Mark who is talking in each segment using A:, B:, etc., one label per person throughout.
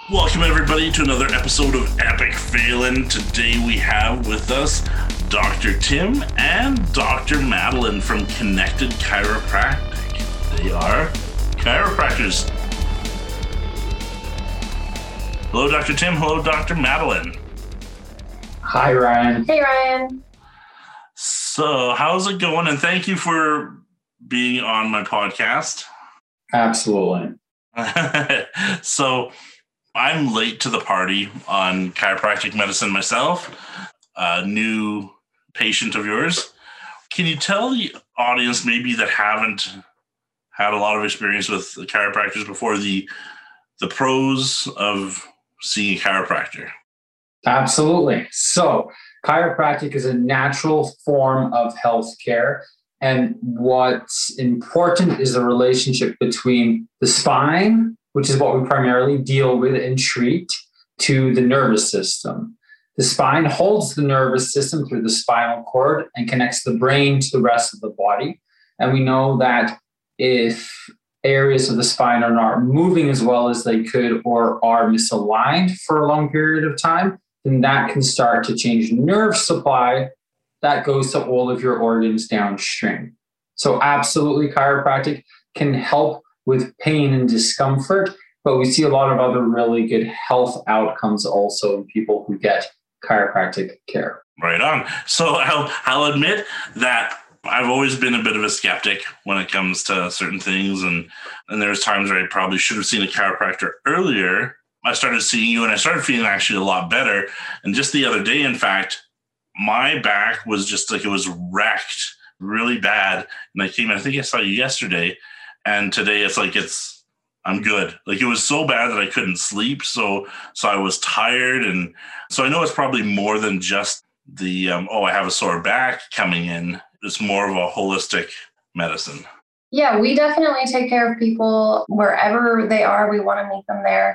A: Welcome everybody to another episode of Epic Phelan. Today we have with us Dr. Tim and Dr. Madeline from Connected Chiropractic. They are chiropractors. Hello, Dr. Tim. Hello, Dr. Madeline.
B: Hi, Ryan.
C: Hey, Ryan.
A: So, how's it going? And thank you for being on my podcast.
B: Absolutely.
A: So, I'm late to the party on chiropractic medicine myself, a new patient of yours. Can you tell the audience maybe that haven't had a lot of experience with chiropractors before the pros of seeing a chiropractor?
B: Absolutely. So chiropractic is a natural form of healthcare. And what's important is the relationship between the spine, which is what we primarily deal with and treat, to the nervous system. The spine holds the nervous system through the spinal cord and connects the brain to the rest of the body. And we know that if areas of the spine are not moving as well as they could or are misaligned for a long period of time, then that can start to change nerve supply that goes to all of your organs downstream. So absolutely, chiropractic can help with pain and discomfort, but we see a lot of other really good health outcomes also in people who get chiropractic care.
A: Right on. So I'll admit that I've always been a bit of a skeptic when it comes to certain things. And there's times where I probably should have seen a chiropractor earlier. I started seeing you and I started feeling actually a lot better. And just the other day, in fact, my back was just like, it was wrecked really bad. And I think I saw you yesterday. And today I'm good. Like, it was so bad that I couldn't sleep. So I was tired. And so I know it's probably more than just the, I have a sore back coming in. It's more of a holistic medicine.
C: Yeah, we definitely take care of people wherever they are. We want to meet them there.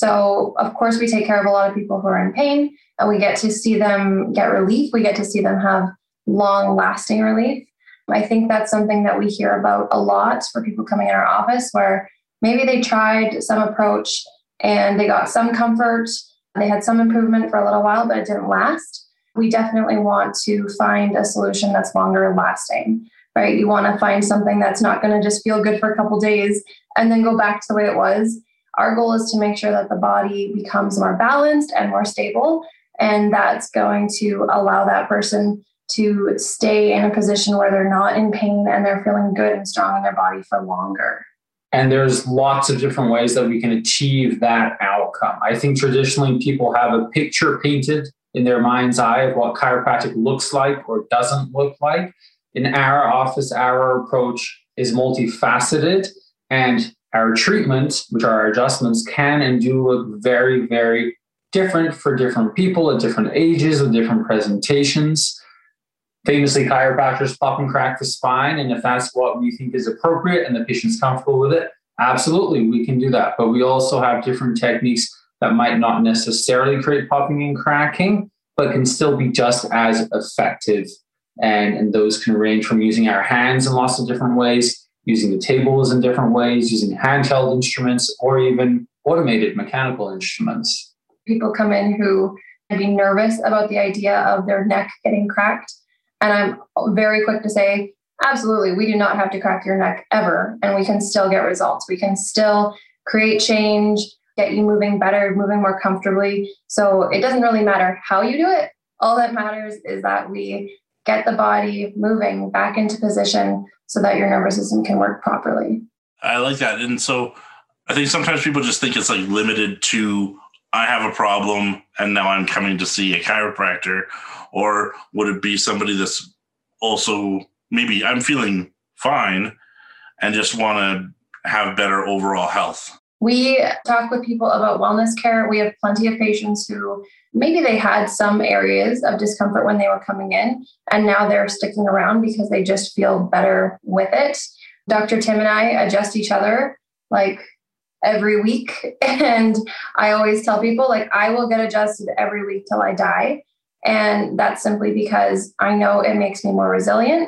C: So of course we take care of a lot of people who are in pain, and we get to see them get relief. We get to see them have long lasting relief. I think that's something that we hear about a lot for people coming in our office, where maybe they tried some approach and they got some comfort, they had some improvement for a little while, but it didn't last. We definitely want to find a solution that's longer lasting, right? You want to find something that's not going to just feel good for a couple of days and then go back to the way it was. Our goal is to make sure that the body becomes more balanced and more stable, and that's going to allow that person to stay in a position where they're not in pain and they're feeling good and strong in their body for longer.
B: And there's lots of different ways that we can achieve that outcome. I think traditionally people have a picture painted in their mind's eye of what chiropractic looks like or doesn't look like. In our office, our approach is multifaceted, and our treatment, which are our adjustments, can and do look very, very different for different people at different ages with different presentations. Famously, chiropractors pop and crack the spine, and if that's what we think is appropriate and the patient's comfortable with it, absolutely, we can do that. But we also have different techniques that might not necessarily create popping and cracking, but can still be just as effective. And those can range from using our hands in lots of different ways, using the tables in different ways, using handheld instruments, or even automated mechanical instruments.
C: People come in who might be nervous about the idea of their neck getting cracked. And I'm very quick to say, absolutely, we do not have to crack your neck ever, and we can still get results. We can still create change, get you moving better, moving more comfortably. So it doesn't really matter how you do it. All that matters is that we get the body moving back into position so that your nervous system can work properly.
A: I like that. And so I think sometimes people just think it's like limited to, I have a problem and now I'm coming to see a chiropractor. Or would it be somebody that's also, maybe I'm feeling fine and just want to have better overall health?
C: We talk with people about wellness care. We have plenty of patients who maybe they had some areas of discomfort when they were coming in, and now they're sticking around because they just feel better with it. Dr. Tim and I adjust each other like every week. And I always tell people, like, I will get adjusted every week till I die. And that's simply because I know it makes me more resilient.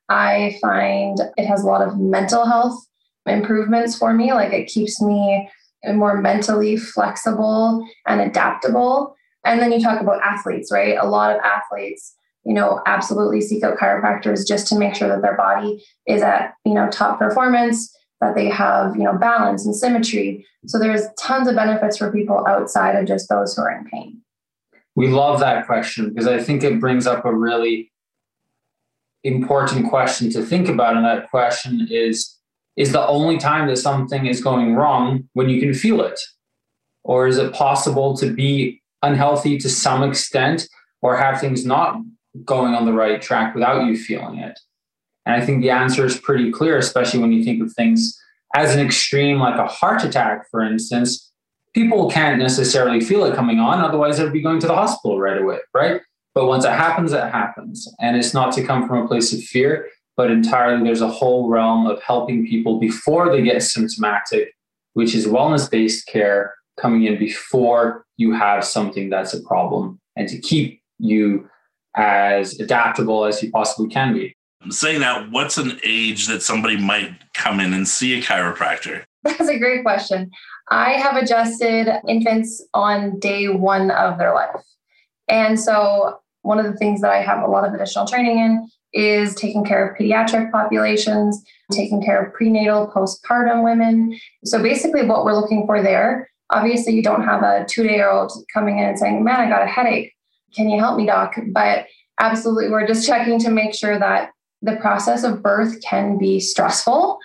C: I find it has a lot of mental health improvements for me. Like, it keeps me more mentally flexible and adaptable. And then you talk about athletes, right? A lot of athletes, absolutely seek out chiropractors just to make sure that their body is at, top performance, that they have, balance and symmetry. So there's tons of benefits for people outside of just those who are in pain.
B: We love that question because I think it brings up a really important question to think about. And that question is the only time that something is going wrong when you can feel it? Or is it possible to be unhealthy to some extent or have things not going on the right track without you feeling it? And I think the answer is pretty clear, especially when you think of things as an extreme, like a heart attack, for instance. People can't necessarily feel it coming on, otherwise they'd be going to the hospital right away, right? But once it happens, it happens. And it's not to come from a place of fear, but entirely there's a whole realm of helping people before they get symptomatic, which is wellness-based care coming in before you have something that's a problem and to keep you as adaptable as you possibly can be.
A: Saying that, what's an age that somebody might come in and see a chiropractor?
C: That's a great question. I have adjusted infants on day one of their life. And so one of the things that I have a lot of additional training in is taking care of pediatric populations, taking care of prenatal, postpartum women. So basically what we're looking for there, obviously you don't have a 2-day-old coming in and saying, man, I got a headache. Can you help me, doc? But absolutely, we're just checking to make sure that the process of birth can be stressful.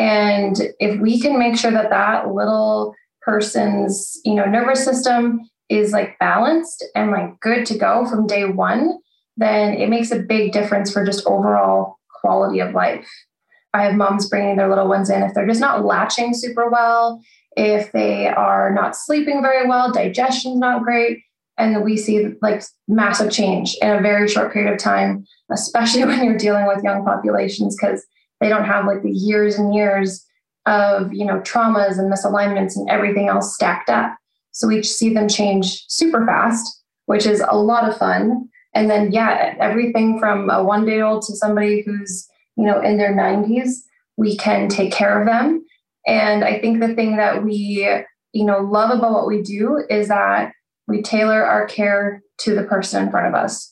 C: And if we can make sure that that little person's, nervous system is like balanced and like good to go from day one, then it makes a big difference for just overall quality of life. I have moms bringing their little ones in if they're just not latching super well, if they are not sleeping very well, digestion's not great. And we see like massive change in a very short period of time, especially when you're dealing with young populations, because they don't have like the years and years of, traumas and misalignments and everything else stacked up. So we see them change super fast, which is a lot of fun. And then, everything from a 1-day-old to somebody who's, in their 90s, we can take care of them. And I think the thing that we, love about what we do is that we tailor our care to the person in front of us.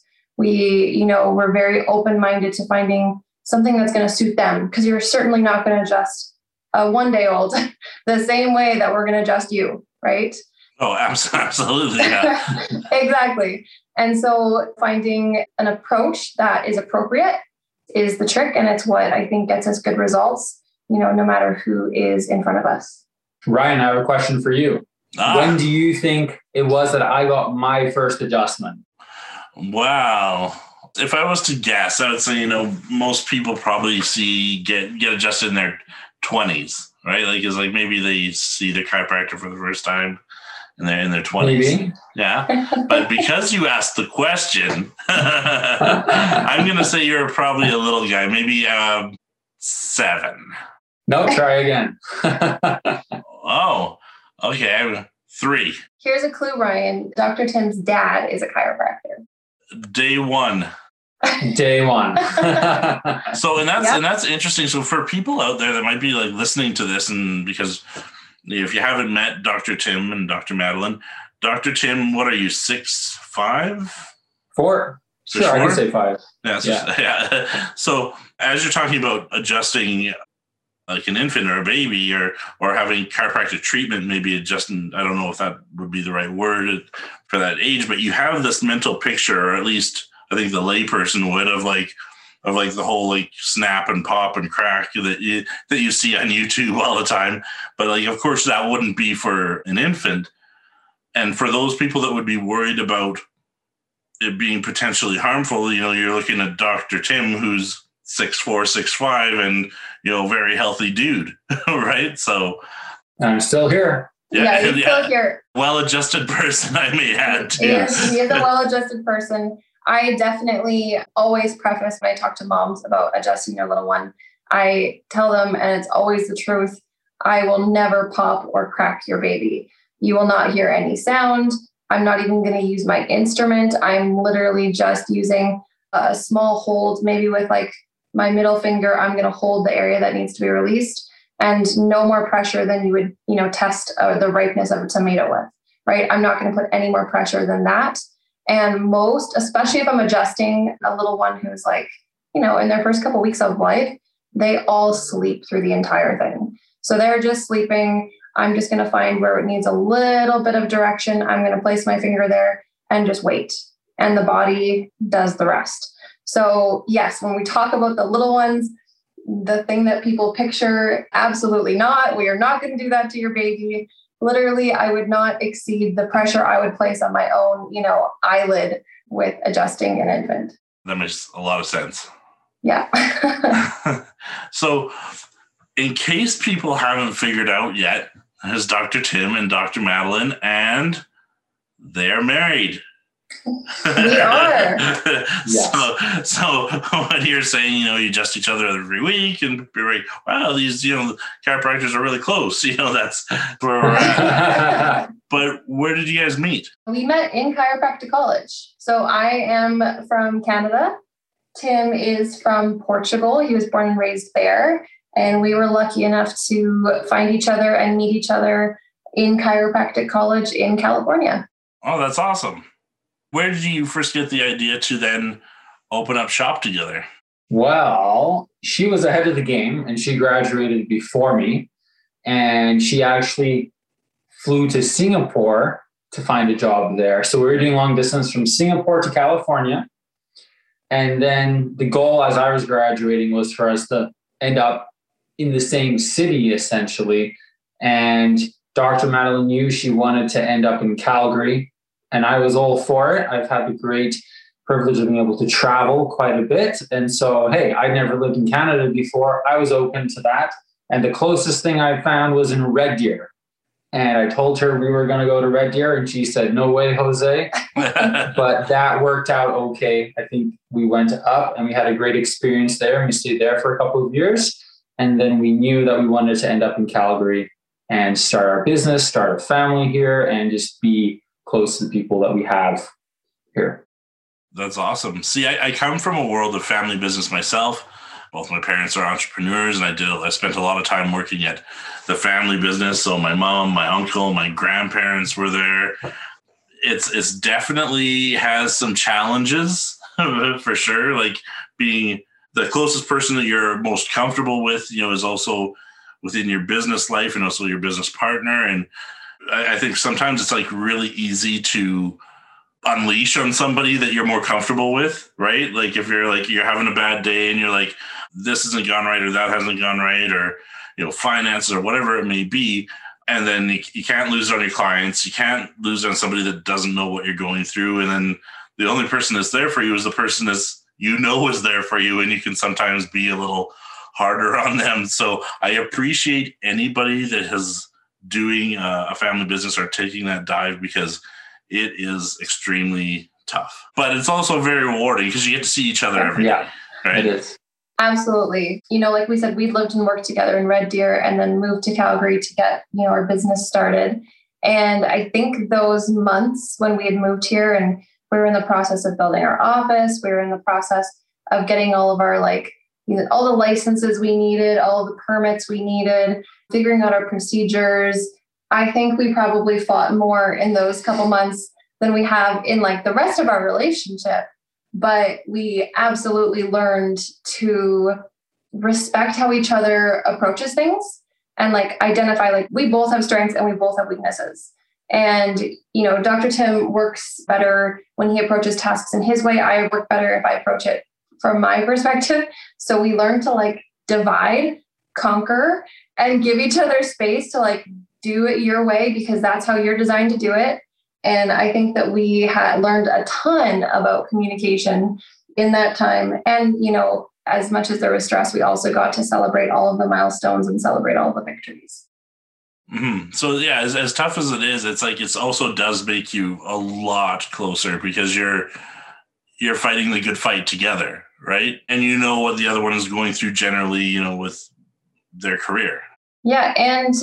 C: We're very open-minded to finding something that's going to suit them, because you're certainly not going to adjust a 1-day-old the same way that we're going to adjust you, right?
A: Oh, absolutely. Yeah.
C: Exactly. And so finding an approach that is appropriate is the trick. And it's what I think gets us good results, no matter who is in front of us.
B: Ryan, I have a question for you. When do you think it was that I got my first adjustment?
A: Wow. If I was to guess, I would say, most people probably get adjusted in their 20s, right? Like, it's like maybe they see their chiropractor for the first time and they're in their 20s.
B: Maybe.
A: Yeah. But because you asked the question, I'm going to say you're probably a little guy, maybe 7.
B: No, try again.
A: Oh, okay. 3.
C: Here's a clue, Ryan. Dr. Tim's dad is a chiropractor.
A: Day 1.
B: Day 1.
A: So, and that's interesting. So for people out there that might be like listening to this, and because if you haven't met Dr. Tim and Dr. Madeline, Dr. Tim, what are you, 6'5"?
B: 4. Sure, I can say 5.
A: Yeah. So as you're talking about adjusting like an infant or a baby or having chiropractic treatment, maybe adjusting, I don't know if that would be the right word for that age, but you have this mental picture, or at least I think the layperson would, of the whole like snap and pop and crack that you see on YouTube all the time. But like, of course, that wouldn't be for an infant. And for those people that would be worried about it being potentially harmful, you're looking at Dr. Tim, who's 6'4", 6'5", and very healthy dude, right? So
B: I'm still here.
C: Yeah, he's still here.
A: Well-adjusted person, I may add.
C: He is a well-adjusted person. I definitely always preface when I talk to moms about adjusting their little one, I tell them, and it's always the truth, I will never pop or crack your baby. You will not hear any sound. I'm not even going to use my instrument. I'm literally just using a small hold, maybe with like my middle finger. I'm going to hold the area that needs to be released. and no more pressure than you would, test the ripeness of a tomato with, right? I'm not going to put any more pressure than that. And most, especially if I'm adjusting a little one who's like, in their first couple of weeks of life, they all sleep through the entire thing. So they're just sleeping. I'm just going to find where it needs a little bit of direction. I'm going to place my finger there and just wait. And the body does the rest. So yes, when we talk about the little ones, the thing that people picture, absolutely not. We are not going to do that to your baby. Literally, I would not exceed the pressure I would place on my own, eyelid with adjusting an infant.
A: That makes a lot of sense.
C: Yeah.
A: So in case people haven't figured out yet, there's Dr. Tim and Dr. Madeline, and they're married.
C: We are.
A: Yes. So when you're saying, you adjust each other every week and you're like, wow, these, chiropractors are really close. That's where we're at. But where did you guys meet?
C: We met in chiropractic college. So I am from Canada. Tim is from Portugal. He was born and raised there. And we were lucky enough to find each other and meet each other in chiropractic college in California.
A: Oh, that's awesome. Where did you first get the idea to then open up shop together?
B: Well, she was ahead of the game and she graduated before me. And she actually flew to Singapore to find a job there. So we were doing long distance from Singapore to California. And then the goal as I was graduating was for us to end up in the same city, essentially. And Dr. Madeline knew she wanted to end up in Calgary. And I was all for it. I've had the great privilege of being able to travel quite a bit. And so, hey, I'd never lived in Canada before. I was open to that. And the closest thing I found was in Red Deer. And I told her we were going to go to Red Deer. And she said, no way, Jose. But that worked out okay. I think we went up and we had a great experience there. And we stayed there for a couple of years. And then we knew that we wanted to end up in Calgary and start our business, start a family here, and just be close to the people that we have here.
A: That's awesome. See, I come from a world of family business myself. Both my parents are entrepreneurs, and I spent a lot of time working at the family business. So my mom, my uncle, my grandparents were there. It's definitely has some challenges for sure. Like being the closest person that you're most comfortable with, is also within your business life and also your business partner. And I think sometimes it's like really easy to unleash on somebody that you're more comfortable with, right? Like if you're having a bad day and you're like, this isn't gone right or that hasn't gone right, or, finances or whatever it may be. And then you can't lose it on your clients. You can't lose it on somebody that doesn't know what you're going through. And then the only person that's there for you is the person is there for you. And you can sometimes be a little harder on them. So I appreciate anybody that has doing a family business or taking that dive, because it is extremely tough, but it's also very rewarding because you get to see each other every day. Right?
B: It is.
C: Absolutely. Like we said, we lived and worked together in Red Deer and then moved to Calgary to get, our business started. And I think those months when we had moved here and we were in the process of building our office, we were in the process of getting all of our all the licenses we needed, all the permits we needed, figuring out our procedures. I think we probably fought more in those couple months than we have in the rest of our relationship. But we absolutely learned to respect how each other approaches things and identify we both have strengths and we both have weaknesses. And, Dr. Tim works better when he approaches tasks in his way. I work better if I approach it from my perspective. So we learn to divide, conquer, and give each other space to do it your way, because that's how you're designed to do it. And I think that we had learned a ton about communication in that time. And, as much as there was stress, we also got to celebrate all of the milestones and celebrate all the victories.
A: Mm-hmm. So yeah, as tough as it is, it's also does make you a lot closer because you're fighting the good fight together, right? And what the other one is going through generally, with their career.
C: Yeah. And,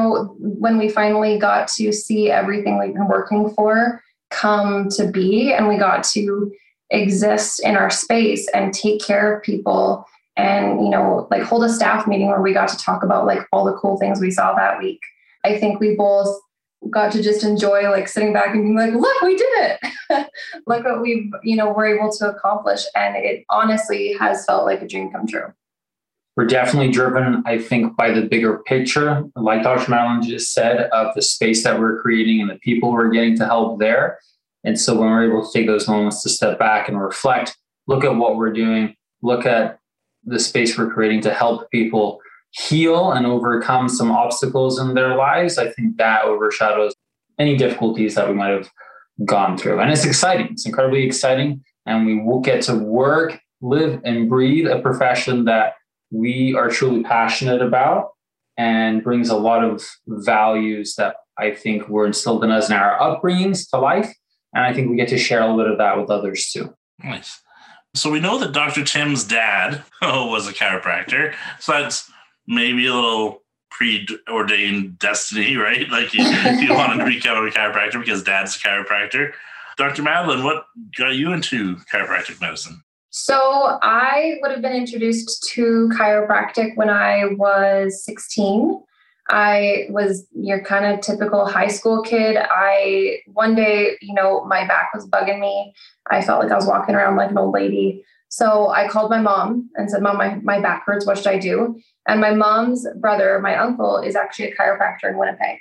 C: when we finally got to see everything we've been working for come to be, and we got to exist in our space and take care of people and, like hold a staff meeting where we got to talk about like all the cool things we saw that week. I think we both got to just enjoy like sitting back and being like, look, we did it. Look what we've, were able to accomplish. And it honestly has felt like a dream come true.
B: We're definitely driven, I think, by the bigger picture, like Dr. Madeline just said, of the space that we're creating and the people we're getting to help there. And so when we're able to take those moments to step back and reflect, look at what we're doing, look at the space we're creating to help people heal and overcome some obstacles in their lives, I think that overshadows any difficulties that we might have gone through. And it's exciting. It's incredibly exciting. And we will get to work, live, and breathe a profession that we are truly passionate about and brings a lot of values that I think were instilled in us in our upbringings to life. And I think we get to share a little bit of that with others too.
A: Nice. So we know that Dr. Tim's dad was a chiropractor. So that's maybe a little preordained destiny, right? Like he wanted to become a chiropractor because dad's a chiropractor. Dr. Madeline, what got you into chiropractic medicine?
C: So I would have been introduced to chiropractic when I was 16. I was your kind of typical high school kid. One day, my back was bugging me. I felt like I was walking around like an old lady. So I called my mom and said, Mom, my back hurts. What should I do? And my mom's brother, my uncle, is actually a chiropractor in Winnipeg.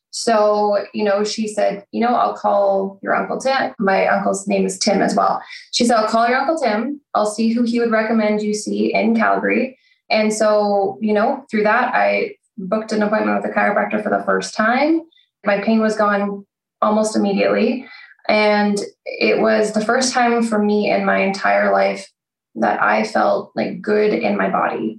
C: So, she said, I'll call your Uncle Tim. My uncle's name is Tim as well. She said, I'll call your Uncle Tim. I'll see who he would recommend you see in Calgary. And so, through that, I booked an appointment with a chiropractor for the first time. My pain was gone almost immediately. And it was the first time for me in my entire life that I felt like good in my body.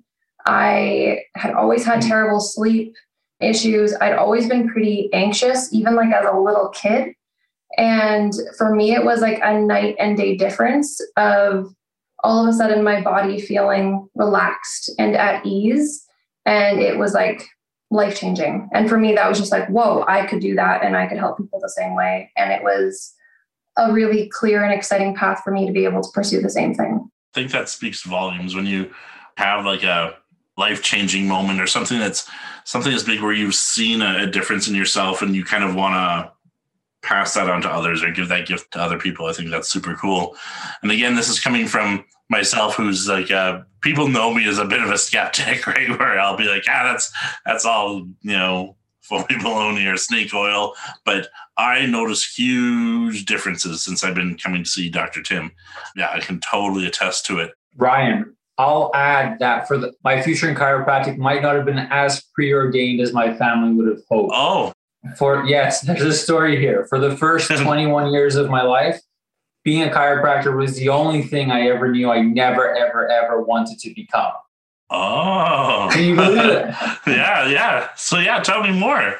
C: I had always had terrible sleep issues. I'd always been pretty anxious, even like as a little kid. And for me, it was like a night and day difference of all of a sudden my body feeling relaxed and at ease. And it was like life-changing. And for me, that was just like, whoa, I could do that and I could help people the same way. And it was a really clear and exciting path for me to be able to pursue the same thing.
A: I think that speaks volumes when you have like a life-changing moment or something that's big where you've seen a difference in yourself and you kind of want to pass that on to others or give that gift to other people. I think that's super cool. And again, this is coming from myself, who's like, people know me as a bit of a skeptic, right? Where I'll be like, that's all, phony baloney or snake oil. But I notice huge differences since I've been coming to see Dr. Tim. Yeah, I can totally attest to it.
B: Ryan, I'll add that my future in chiropractic might not have been as preordained as my family would have hoped.
A: Oh.
B: Yes, there's a story here. For the first 21 years of my life, being a chiropractor was the only thing I ever knew I never, ever, ever wanted to become.
A: Oh.
B: Can you believe it?
A: Yeah. So tell me more.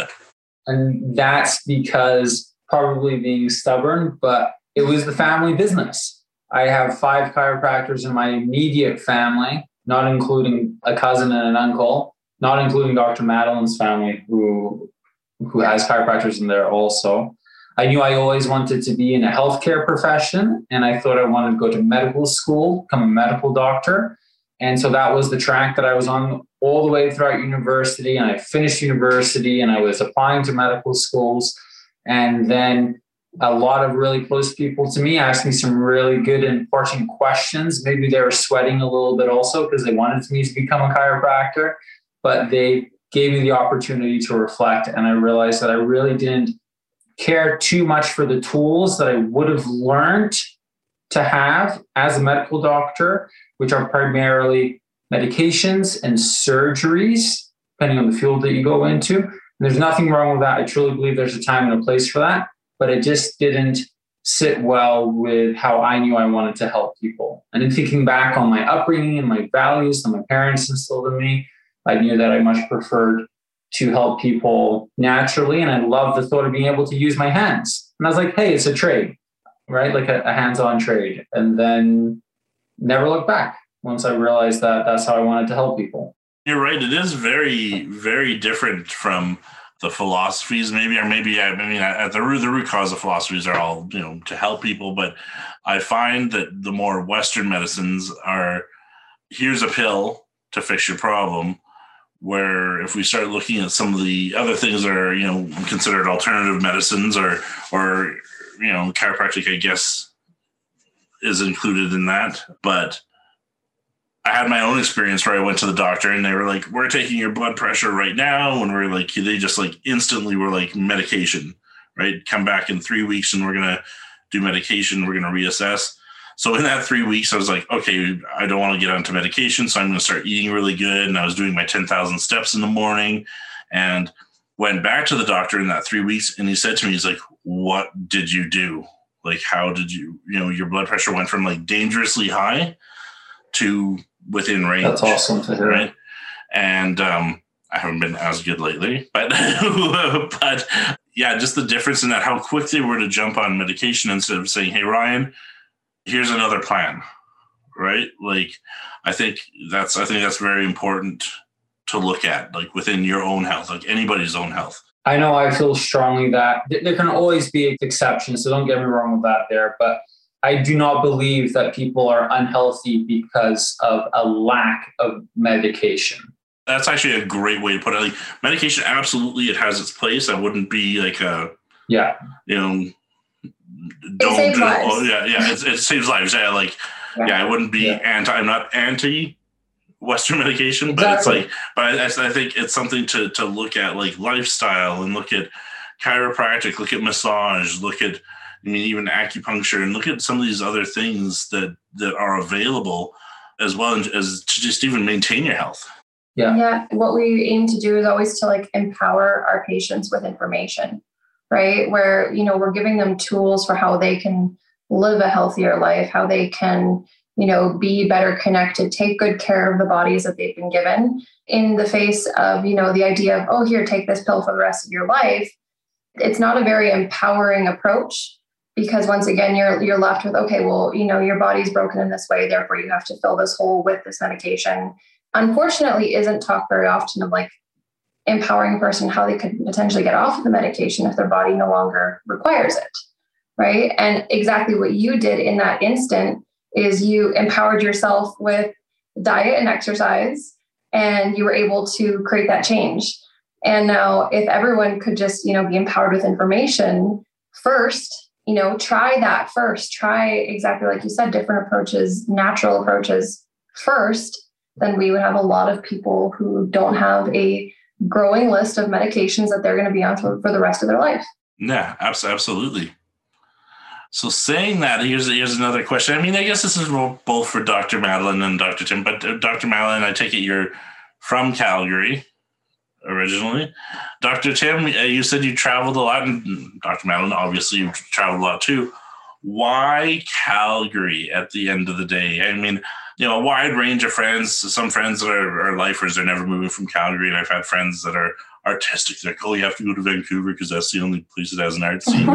B: And that's because probably being stubborn, but it was the family business. I have 5 chiropractors in my immediate family, not including a cousin and an uncle, not including Dr. Madeline's family, who has chiropractors in there also. I knew I always wanted to be in a healthcare profession, and I thought I wanted to go to medical school, become a medical doctor. And so that was the track that I was on all the way throughout university. And I finished university and I was applying to medical schools. And then a lot of really close people to me asked me some really good and important questions. Maybe they were sweating a little bit also because they wanted me to become a chiropractor, but they gave me the opportunity to reflect. And I realized that I really didn't care too much for the tools that I would have learned to have as a medical doctor, which are primarily medications and surgeries, depending on the field that you go into. And there's nothing wrong with that. I truly believe there's a time and a place for that, but it just didn't sit well with how I knew I wanted to help people. And in thinking back on my upbringing and my values that my parents instilled in me, I knew that I much preferred to help people naturally. And I loved the thought of being able to use my hands. And I was like, hey, it's a trade, right? Like a hands-on trade. And then never looked back once I realized that that's how I wanted to help people.
A: You're right. It is very, very different from the philosophies, maybe at the root cause of philosophies are all, to help people. But I find that the more Western medicines are here's a pill to fix your problem. Where if we start looking at some of the other things that are, considered alternative medicines or chiropractic, I guess, is included in that. But I had my own experience where I went to the doctor and they were like, we're taking your blood pressure right now. And we're like, they just like instantly were like medication, right? Come back in 3 weeks and we're going to do medication. We're going to reassess. So in that 3 weeks, I was like, okay, I don't want to get onto medication. So I'm going to start eating really good. And I was doing my 10,000 steps in the morning and went back to the doctor in that 3 weeks. And he said to me, he's like, what did you do? Like, how did you, your blood pressure went from like dangerously high to within range.
B: That's awesome to hear.
A: Right. And I haven't been as good lately, but yeah, just the difference in that, how quick they were to jump on medication instead of saying, hey, Ryan, here's another plan, right? Like, I think that's very important to look at, like within your own health, like anybody's own health.
B: I know I feel strongly that there can always be exceptions, so don't get me wrong with that there, but I do not believe that people are unhealthy because of a lack of medication.
A: That's actually a great way to put it. Like, medication, absolutely, it has its place. I wouldn't be like it saves lives. It saves lives. Yeah, I wouldn't be I'm not anti Western medication, but exactly. I think it's something to look at, like lifestyle, and look at chiropractic, look at massage, look at, even acupuncture, and look at some of these other things that are available, as well as to just even maintain your health.
C: Yeah. What we aim to do is always to like empower our patients with information, right? Where, we're giving them tools for how they can live a healthier life, how they can, be better connected, take good care of the bodies that they've been given, in the face of, the idea of, oh, here, take this pill for the rest of your life. It's not a very empowering approach, because once again, you're left with, okay, well, your body's broken in this way, therefore you have to fill this hole with this medication. Unfortunately, isn't talked very often of like empowering a person how they could potentially get off of the medication if their body no longer requires it, right? And exactly what you did in that instant is you empowered yourself with diet and exercise, and you were able to create that change. And now if everyone could just, be empowered with information first, try that first, try exactly like you said, different approaches, natural approaches first, then we would have a lot of people who don't have a growing list of medications that they're going to be on for the rest of their life.
A: Yeah, absolutely. So saying that, here's another question. I guess this is both for Dr. Madeline and Dr. Tim, but Dr. Madeline, I take it you're from Calgary originally. Dr. Tim, you said you traveled a lot, and Dr. Madeline, obviously you've traveled a lot too. Why Calgary at the end of the day? A wide range of friends. Some friends that are lifers, they're never moving from Calgary. And I've had friends that are artistic. They're like, oh, you have to go to Vancouver because that's the only place that has an art scene.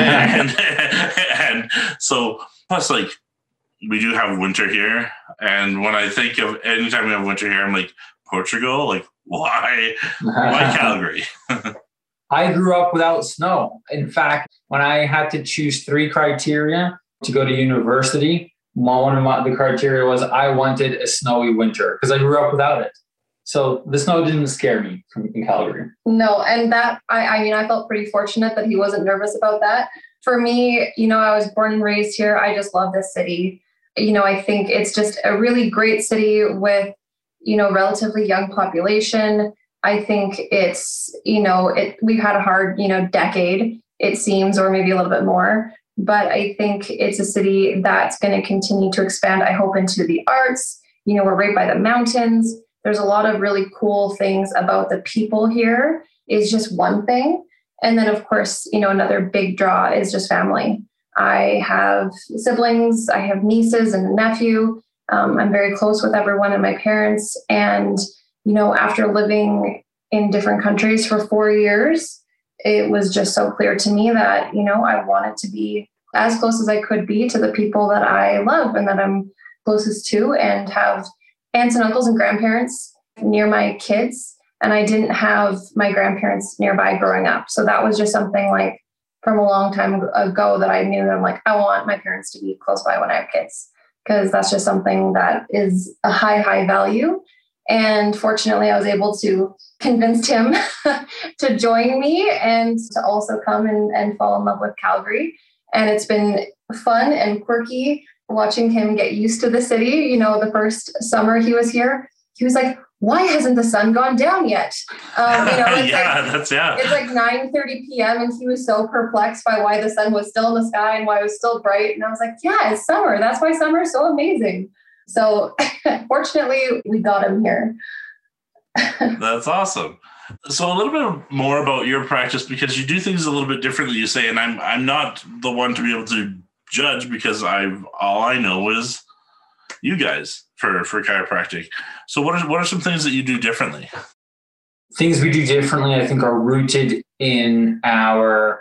A: and so, plus, like, we do have winter here. And when I think of anytime we have winter here, I'm like, Portugal? Like, why Calgary?
B: I grew up without snow. In fact, when I had to choose 3 criteria to go to university, one of the criteria was I wanted a snowy winter because I grew up without it. So the snow didn't scare me in Calgary.
C: No, and that, I felt pretty fortunate that he wasn't nervous about that. For me, I was born and raised here. I just love this city. I think it's just a really great city with, relatively young population. I think it's, we've had a hard, decade, it seems, or maybe a little bit more. But I think it's a city that's going to continue to expand, I hope, into the arts. We're right by the mountains. There's a lot of really cool things about the people here is just one thing. And then, of course, another big draw is just family. I have siblings, I have nieces and a nephew. I'm very close with everyone and my parents. And, after living in different countries for 4 years, it was just so clear to me that, I wanted to be as close as I could be to the people that I love and that I'm closest to, and have aunts and uncles and grandparents near my kids. And I didn't have my grandparents nearby growing up. So that was just something like from a long time ago that I knew that I'm like, I want my parents to be close by when I have kids. because that's just something that is a high value. And fortunately, I was able to convince him to join me and to also come and fall in love with Calgary. And it's been fun and quirky watching him get used to the city. The first summer he was here, he was like, why hasn't the sun gone down yet? It's like 9:30 p.m. and he was so perplexed by why the sun was still in the sky and why it was still bright. And I was like, yeah, it's summer. That's why summer is so amazing. So fortunately, we got him here.
A: That's awesome. So a little bit more about your practice, because you do things a little bit differently, you say, and I'm not the one to be able to judge because all I know is you guys for chiropractic. So what are some things that you do differently?
B: Things we do differently, I think, are rooted in our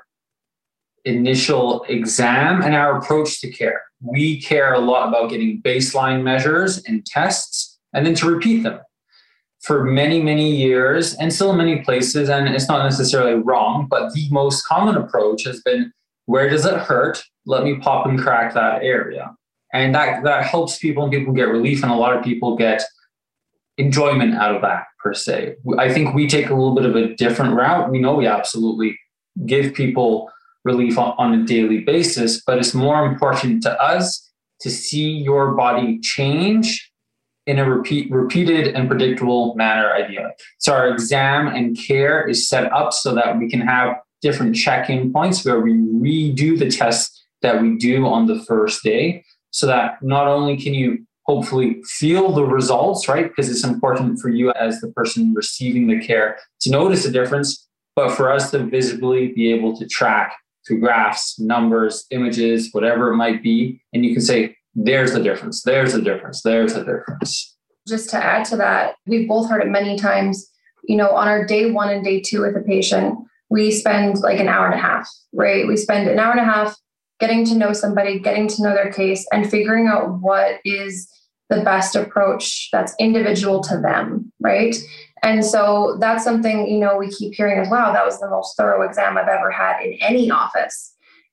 B: initial exam and our approach to care. We care a lot about getting baseline measures and tests and then to repeat them for many, many years and still in many places. And it's not necessarily wrong, but the most common approach has been, where does it hurt? Let me pop and crack that area. And that helps people, and people get relief, and a lot of people get enjoyment out of that, per se. I think we take a little bit of a different route. We know we absolutely give people relief on a daily basis, but it's more important to us to see your body change in a repeated and predictable manner, ideally. So our exam and care is set up so that we can have different check-in points where we redo the tests that we do on the first day, so that not only can you hopefully feel the results, right? Because it's important for you as the person receiving the care to notice a difference, but for us to visibly be able to track through graphs, numbers, images, whatever it might be. And you can say, there's the difference, there's the difference, there's the difference.
C: Just to add to that, we've both heard it many times, on our day 1 and day 2 with a patient, we spend like an hour and a half, right? We spend an hour and a half getting to know somebody, getting to know their case, and figuring out what is the best approach that's individual to them, right? And so that's something, we keep hearing as, wow, that was the most thorough exam I've ever had in any office.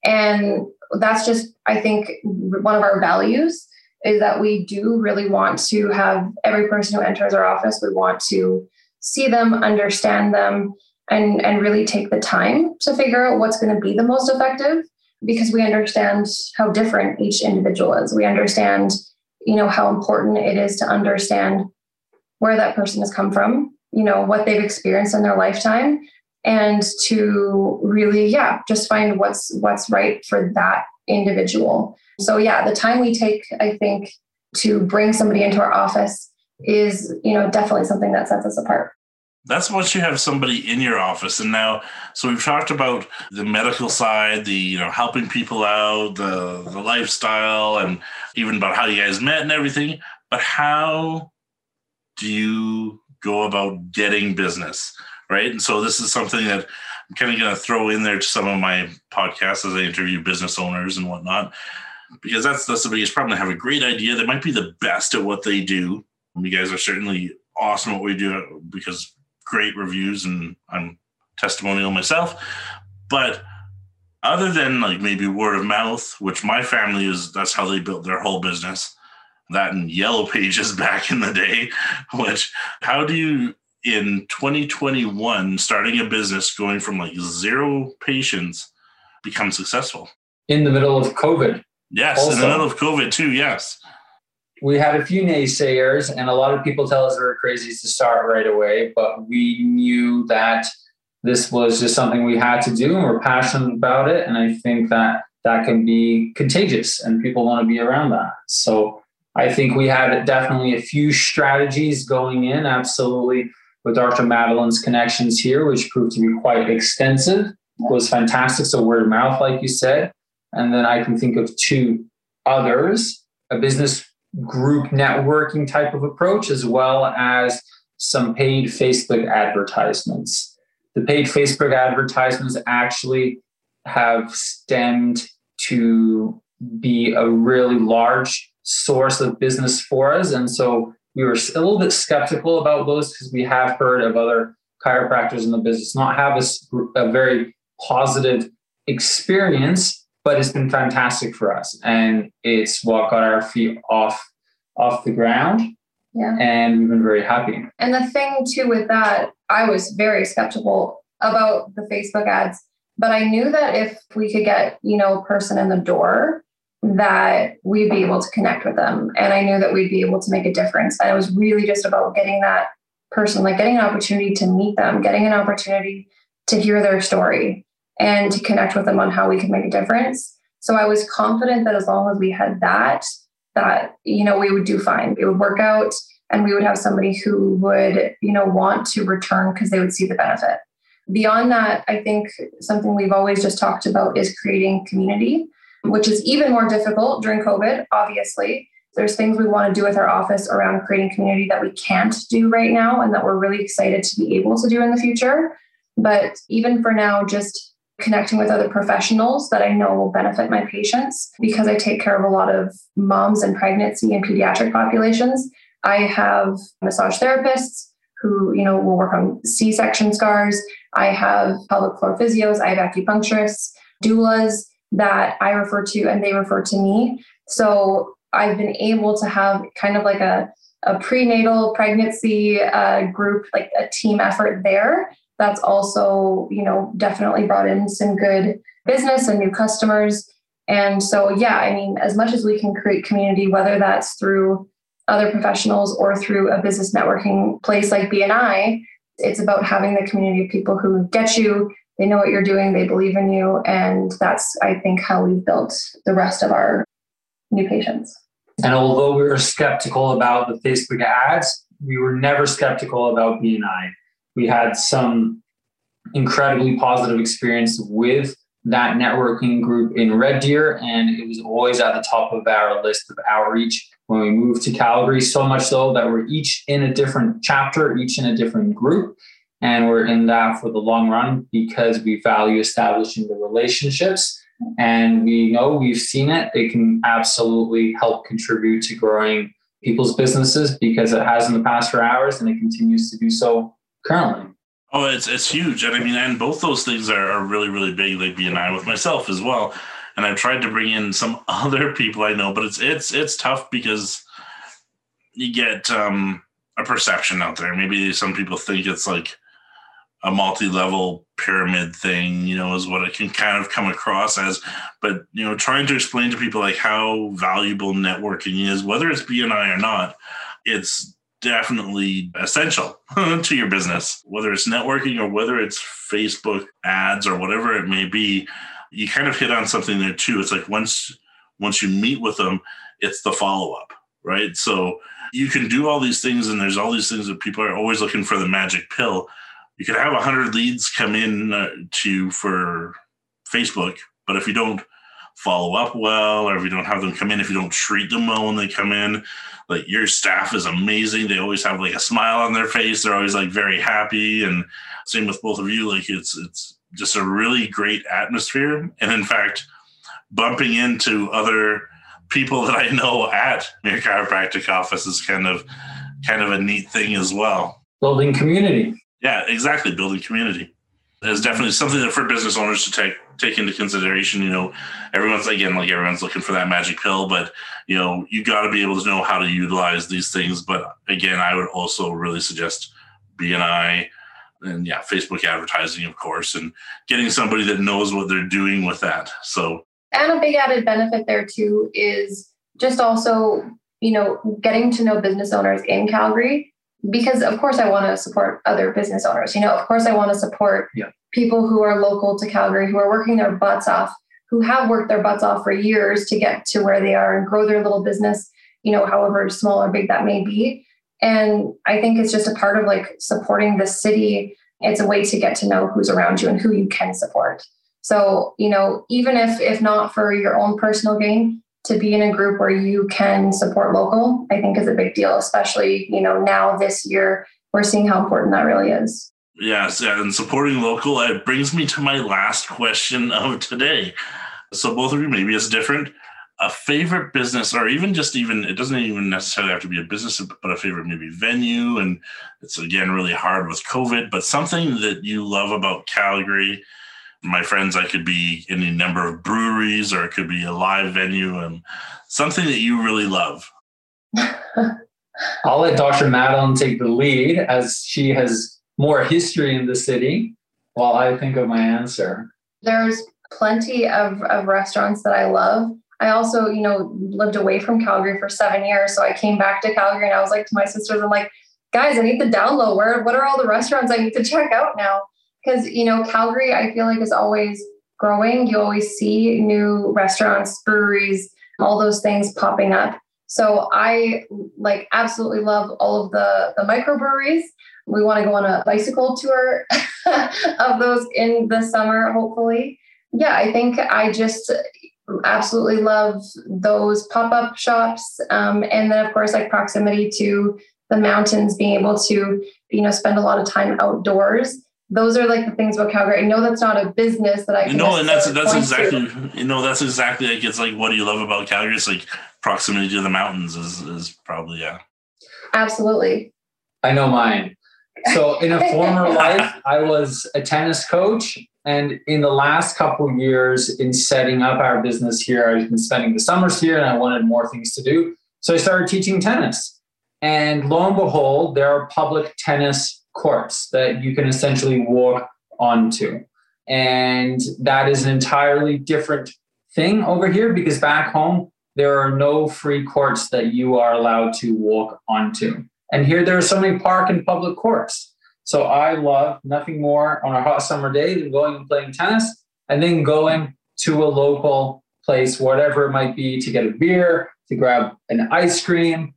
C: And that's just, I think, one of our values is that we do really want to have every person who enters our office, we want to see them, understand them, and really take the time to figure out what's going to be the most effective, because we understand how different each individual is. We understand, how important it is to understand where that person has come from, what they've experienced in their lifetime, and to really, just find what's right for that individual. So the time we take, I think, to bring somebody into our office is, definitely something that sets us apart.
A: That's once you have somebody in your office. And now, so we've talked about the medical side, the, helping people out, the lifestyle, and even about how you guys met and everything. But how do you go about getting business, right? And so this is something that I'm kind of going to throw in there to some of my podcasts as I interview business owners and whatnot, because that's the biggest problem. They have a great idea. They might be the best at what they do. You guys are certainly awesome at what we do, because great reviews, and I'm testimonial myself. But other than like maybe word of mouth, which my family that's how they built their whole business, that and Yellow Pages back in the day, how do you, in 2021, starting a business, going from like 0 patients, become successful?
B: In the middle of COVID.
A: Yes, also, in the middle of COVID too, yes.
B: We had a few naysayers, and a lot of people tell us we were crazy to start right away, but we knew that this was just something we had to do, and we're passionate about it. And I think that can be contagious, and people want to be around that. So I think we had definitely a few strategies going in, absolutely, with Dr. Madeline's connections here, which proved to be quite extensive. It was fantastic. So word of mouth, like you said. And then I can think of 2 others, a business group networking type of approach, as well as some paid Facebook advertisements. The paid Facebook advertisements actually have stemmed to be a really large source of business for us. And so we were a little bit skeptical about those, because we have heard of other chiropractors in the business not have a very positive experience but it's been fantastic for us. And it's what got our feet off the ground.
C: Yeah.
B: And we've been very happy.
C: And the thing too with that, I was very skeptical about the Facebook ads, but I knew that if we could get, a person in the door, that we'd be able to connect with them. And I knew that we'd be able to make a difference. And it was really just about getting that person, like getting an opportunity to meet them, getting an opportunity to hear their story and to connect with them on how we could make a difference. So I was confident that as long as we had that, we would do fine. It would work out and we would have somebody who would, want to return because they would see the benefit. Beyond that, I think something we've always just talked about is creating community, which is even more difficult during COVID, obviously. There's things we want to do with our office around creating community that we can't do right now and that we're really excited to be able to do in the future. But even for now, just connecting with other professionals that I know will benefit my patients, because I take care of a lot of moms in pregnancy and pediatric populations. I have massage therapists who, will work on C-section scars. I have pelvic floor physios. I have acupuncturists, doulas that I refer to and they refer to me. So I've been able to have kind of like a prenatal pregnancy group, like a team effort there. That's also, definitely brought in some good business and new customers. And so, as much as we can create community, whether that's through other professionals or through a business networking place like BNI, it's about having the community of people who get you, they know what you're doing, they believe in you. And that's, I think, how we've built the rest of our new patients.
B: And although we were skeptical about the Facebook ads, we were never skeptical about BNI. We had some incredibly positive experience with that networking group in Red Deer, and it was always at the top of our list of outreach when we moved to Calgary, so much so that we're each in a different chapter, each in a different group, and we're in that for the long run because we value establishing the relationships, and we know we've seen it. It can absolutely help contribute to growing people's businesses because it has in the past for ours, and it continues to do so currently.
A: Oh, it's huge. And and both those things are really, really big, like BNI with myself as well. And I've tried to bring in some other people I know, but it's tough because you get a perception out there. Maybe some people think it's like a multi-level pyramid thing, is what it can kind of come across as. But, trying to explain to people like how valuable networking is, whether it's BNI or not, it's definitely essential to your business, whether it's networking or whether it's Facebook ads or whatever it may be. You kind of hit on something there too. It's like once you meet with them, it's the follow-up, right? So you can do all these things, and there's all these things that people are always looking for the magic pill. You could have 100 leads come in for Facebook, but if you don't follow up well, or if you don't have them come in, if you don't treat them well when they come in, like your staff is amazing. They always have like a smile on their face. They're always like very happy. And same with both of you. Like it's just a really great atmosphere. And in fact, bumping into other people that I know at your chiropractic office is kind of a neat thing as well.
B: Building community.
A: Yeah, exactly. Building community is definitely something that for business owners to take into consideration. Everyone's looking for that magic pill, but you got to be able to know how to utilize these things. But again, I would also really suggest BNI and Facebook advertising, of course, and getting somebody that knows what they're doing with that. So,
C: and a big added benefit there too is just also, getting to know business owners in Calgary, because of course I want to support other business owners. Of course I want to support people who are local to Calgary, who are working their butts off, who have worked their butts off for years to get to where they are and grow their little business, however small or big that may be. And I think it's just a part of like supporting the city. It's a way to get to know who's around you and who you can support. So, even if not for your own personal gain, to be in a group where you can support local, I think is a big deal, especially, now this year, we're seeing how important that really is.
A: Yes, and supporting local, it brings me to my last question of today. So both of you, maybe it's different. A favorite business, or even it doesn't even necessarily have to be a business, but a favorite maybe venue. And it's again really hard with COVID, but something that you love about Calgary my friends, I could be in a number of breweries, or it could be a live venue, and something that you really love.
B: I'll let Dr. Madeline take the lead, as she has more history in the city, while I think of my answer.
C: There's plenty of restaurants that I love. I also, lived away from Calgary for 7 years. So I came back to Calgary and I was like to my sisters, I'm like, guys, I need the down low. What are all the restaurants I need to check out now? Because, Calgary, I feel like is always growing. You always see new restaurants, breweries, all those things popping up. So I absolutely love all of the microbreweries. We want to go on a bicycle tour of those in the summer, hopefully. Yeah, I think I just absolutely love those pop-up shops. And then, of course, proximity to the mountains, being able to, spend a lot of time outdoors. Those are the things about Calgary. I know that's not a business that I can.
A: No, and that's exactly it's what do you love about Calgary? It's proximity to the mountains is probably, yeah.
C: Absolutely.
B: I know mine. So in a former life, I was a tennis coach. And in the last couple of years in setting up our business here, I've been spending the summers here and I wanted more things to do. So I started teaching tennis. And lo and behold, there are public tennis courts that you can essentially walk onto. And that is an entirely different thing over here, because back home, there are no free courts that you are allowed to walk onto. And here there are so many park and public courts. So I love nothing more on a hot summer day than going and playing tennis, and then going to a local place, whatever it might be, to get a beer, to grab an ice cream,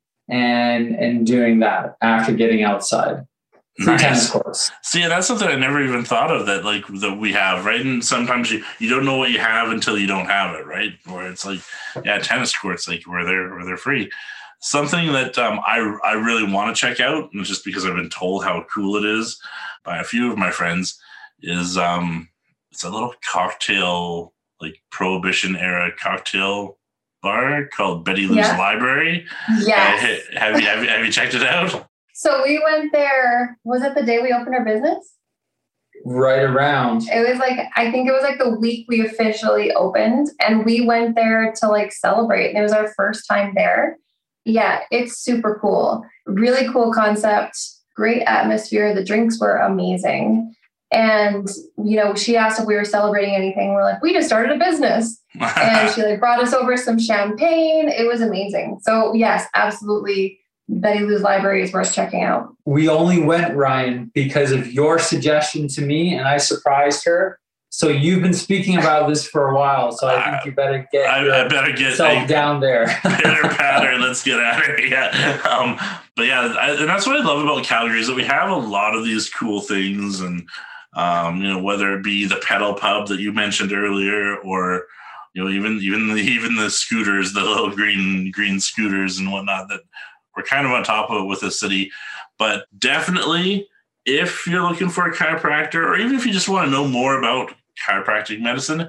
B: and doing that after getting outside. Nice. Tennis courts.
A: See, that's something I never even thought of that we have, right? And sometimes you don't know what you have until you don't have it, right? Where it's tennis courts, where they're free. Something that I really want to check out, and just because I've been told how cool it is by a few of my friends, is it's a little cocktail, Prohibition era cocktail bar called Betty Lou's Library.
C: Yes.
A: Have you checked it out?
C: So we went there. Was it the day we opened our business?
B: Right around.
C: It was I think it was the week we officially opened, and we went there to celebrate. And it was our first time there. Yeah, it's super cool. Really cool concept, great atmosphere. The drinks were amazing. And, she asked if we were celebrating anything. We're like, we just started a business. And she brought us over some champagne. It was amazing. So yes, absolutely. Betty Lou's Library is worth checking out.
B: We only went, Ryan, because of your suggestion to me, and I surprised her. So you've been speaking about this for a while, so I think you better get yourself down there.
A: Pitter patter, let's get at it. Yeah, but yeah, and that's what I love about Calgary, is that we have a lot of these cool things, and whether it be the pedal pub that you mentioned earlier, or even the scooters, the little green scooters and whatnot, that we're kind of on top of it with the city. But definitely, if you're looking for a chiropractor, or even if you just want to know more about chiropractic medicine,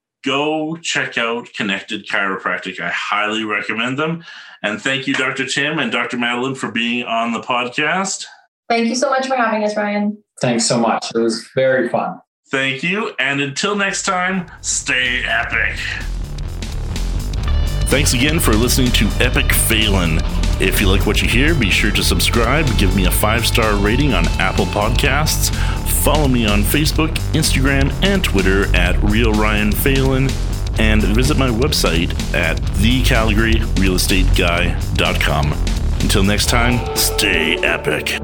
A: go check out Connected Chiropractic. I highly recommend them. And thank you, Dr. Tim and Dr. Madeline, for being on the podcast.
C: Thank you so much for having us, Ryan.
B: Thanks so much. It was very fun.
A: Thank you. And until next time, stay epic. Thanks again for listening to Epic Phelan. If you like what you hear, be sure to subscribe, give me a 5-star rating on Apple Podcasts, follow me on Facebook, Instagram, and Twitter at RealRyanPhelan, and visit my website at thecalgaryrealestateguy.com. Until next time, stay epic.